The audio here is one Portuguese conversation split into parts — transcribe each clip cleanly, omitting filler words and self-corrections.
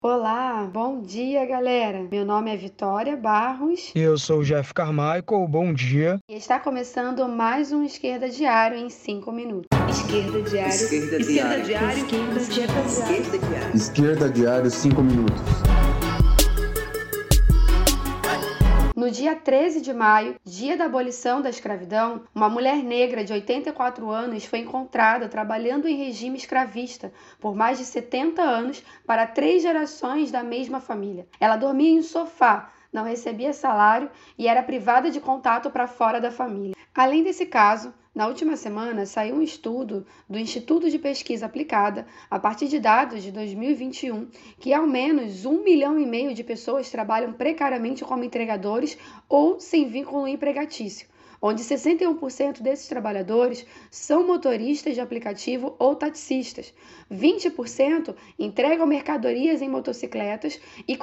Olá, bom dia, galera. Meu nome é Vitória Barros Eu sou o Jeff Carmichael, bom dia. e está começando mais um Esquerda Diário em 5 minutos. Esquerda Diário. Esquerda Diário. Esquerda Diário. Esquerda Diário, 5 minutos. No dia 13 de maio, dia da abolição da escravidão, uma mulher negra de 84 anos foi encontrada trabalhando em regime escravista por mais de 70 anos para 3 gerações da mesma família. Ela dormia em um sofá, não recebia salário e era privada de contato para fora da família. Além desse caso, na última semana saiu um estudo do Instituto de Pesquisa Aplicada, a partir de dados de 2021, que ao menos 1,5 milhão de pessoas trabalham precariamente como entregadores ou sem vínculo empregatício, onde 61% desses trabalhadores são motoristas de aplicativo ou taxistas, 20% entregam mercadorias em motocicletas e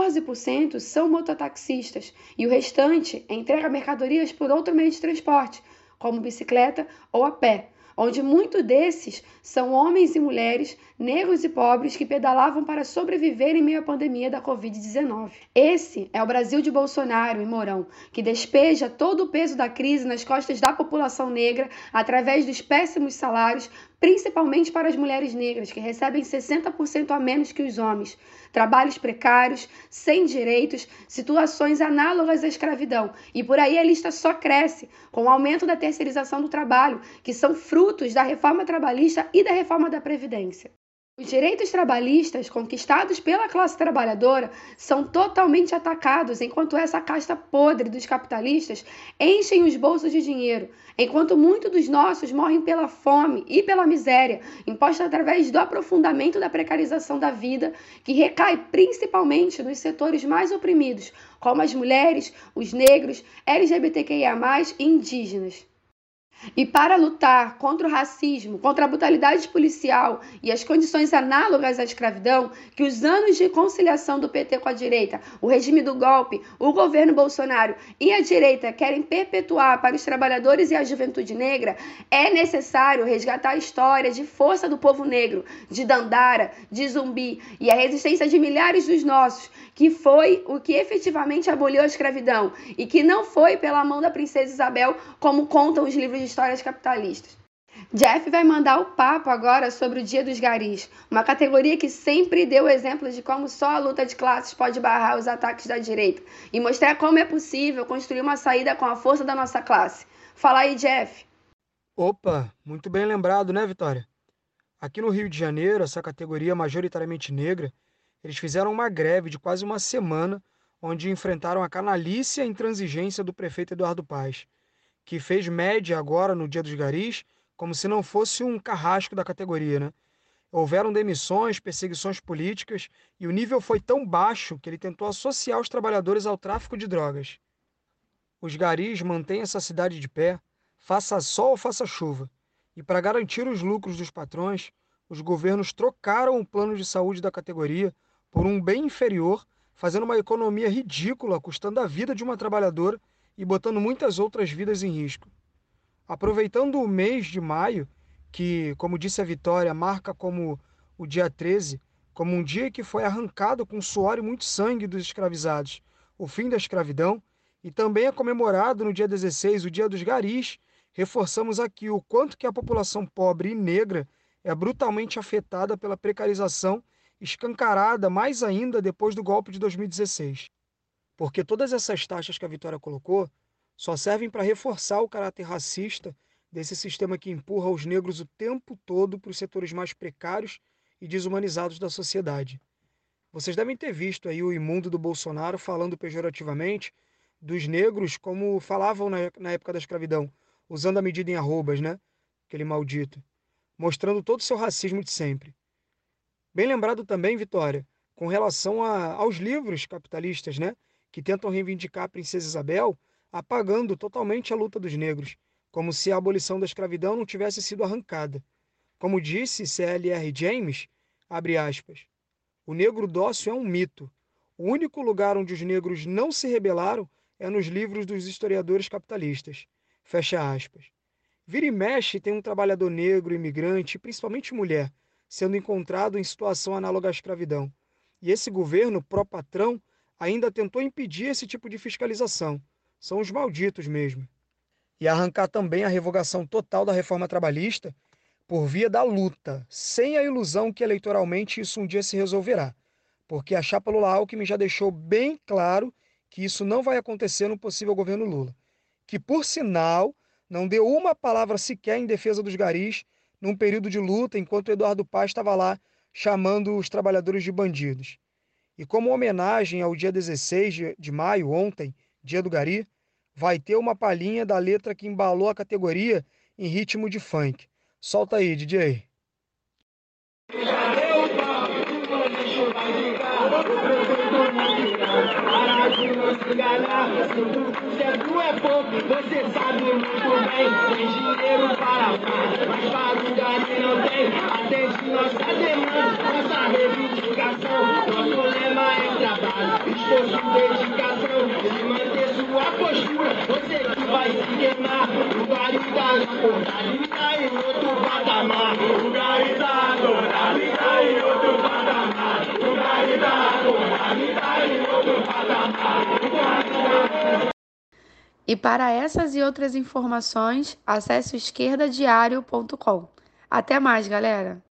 14% são mototaxistas, e o restante entrega mercadorias por outro meio de transporte, como bicicleta ou a pé, onde muitos desses são homens e mulheres, negros e pobres que pedalavam para sobreviver em meio à pandemia da Covid-19. Esse é o Brasil de Bolsonaro e Mourão, que despeja todo o peso da crise nas costas da população negra através dos péssimos salários, principalmente para as mulheres negras, que recebem 60% a menos que os homens, trabalhos precários, sem direitos, situações análogas à escravidão. E por aí a lista só cresce, com o aumento da terceirização do trabalho, que são frutos da reforma trabalhista e da reforma da Previdência. Os direitos trabalhistas conquistados pela classe trabalhadora são totalmente atacados, enquanto essa casta podre dos capitalistas enchem os bolsos de dinheiro, enquanto muitos dos nossos morrem pela fome e pela miséria, imposta através do aprofundamento da precarização da vida, que recai principalmente nos setores mais oprimidos, como as mulheres, os negros, LGBTQIA+, e indígenas. E para lutar contra o racismo, contra a brutalidade policial e as condições análogas à escravidão, que os anos de conciliação do PT com a direita, o regime do golpe, o governo Bolsonaro e a direita querem perpetuar para os trabalhadores e a juventude negra, é necessário resgatar a história de força do povo negro, de Dandara, de Zumbi e a resistência de milhares dos nossos, que foi o que efetivamente aboliu a escravidão e que não foi pela mão da princesa Isabel, como contam os livros de histórias capitalistas. Jeff vai mandar o papo agora sobre o Dia dos Garis, uma categoria que sempre deu exemplo de como só a luta de classes pode barrar os ataques da direita e mostrar como é possível construir uma saída com a força da nossa classe. Fala aí, Jeff. Opa, muito bem lembrado, né, Vitória? Aqui no Rio de Janeiro, essa categoria majoritariamente negra, eles fizeram uma greve de quase uma semana, onde enfrentaram a canalice e a intransigência do prefeito Eduardo Paes, que fez média agora no Dia dos Garis, como se não fosse um carrasco da categoria, né? Houveram demissões, perseguições políticas e o nível foi tão baixo que ele tentou associar os trabalhadores ao tráfico de drogas. Os garis mantêm essa cidade de pé, faça sol ou faça chuva. E para garantir os lucros dos patrões, os governos trocaram o plano de saúde da categoria por um bem inferior, fazendo uma economia ridícula, custando a vida de uma trabalhadora e botando muitas outras vidas em risco. Aproveitando o mês de maio, que, como disse a Vitória, marca como o dia 13, como um dia que foi arrancado com suor e muito sangue dos escravizados, o fim da escravidão, e também é comemorado no dia 16, o Dia dos Garis, reforçamos aqui o quanto que a população pobre e negra é brutalmente afetada pela precarização, escancarada mais ainda depois do golpe de 2016. Porque todas essas taxas que a Vitória colocou só servem para reforçar o caráter racista desse sistema que empurra os negros o tempo todo para os setores mais precários e desumanizados da sociedade. Vocês devem ter visto aí o imundo do Bolsonaro falando pejorativamente dos negros como falavam na época da escravidão, usando a medida em arrobas, né? Aquele maldito. Mostrando todo o seu racismo de sempre. Bem lembrado também, Vitória, com relação aos livros capitalistas, né? Que tentam reivindicar a princesa Isabel, apagando totalmente a luta dos negros, como se a abolição da escravidão não tivesse sido arrancada. Como disse C.L.R. James, abre aspas, o negro dócil é um mito. O único lugar onde os negros não se rebelaram é nos livros dos historiadores capitalistas. Fecha aspas. Vira e mexe tem um trabalhador negro, imigrante, principalmente mulher, sendo encontrado em situação análoga à escravidão. E esse governo pró-patrão ainda tentou impedir esse tipo de fiscalização. São os malditos mesmo. E arrancar também a revogação total da reforma trabalhista por via da luta, sem a ilusão que eleitoralmente isso um dia se resolverá. Porque a chapa Lula-Alckmin já deixou bem claro que isso não vai acontecer no possível governo Lula. Que, por sinal, não deu uma palavra sequer em defesa dos garis num período de luta, enquanto Eduardo Paz estava lá chamando os trabalhadores de bandidos. E como homenagem ao dia 16 de maio, ontem, dia do gari, vai ter uma palhinha da letra que embalou a categoria em ritmo de funk. Solta aí, DJ. Para de não se enganar, 5% é pouco, você sabe muito bem. Tem dinheiro para amar, mas para o gari não tem. Atende nossa demanda, nossa reivindicação. Nosso lema é trabalho, esforço e dedicação. Se manter sua postura, você que vai se queimar. O gari tá acordado e tá em outro patamar. O gari tá acordado e tá em outro patamar. O gari tá acordado e tá em outro patamar. E para essas e outras informações, acesse o esquerdadiario.com. Até mais, galera!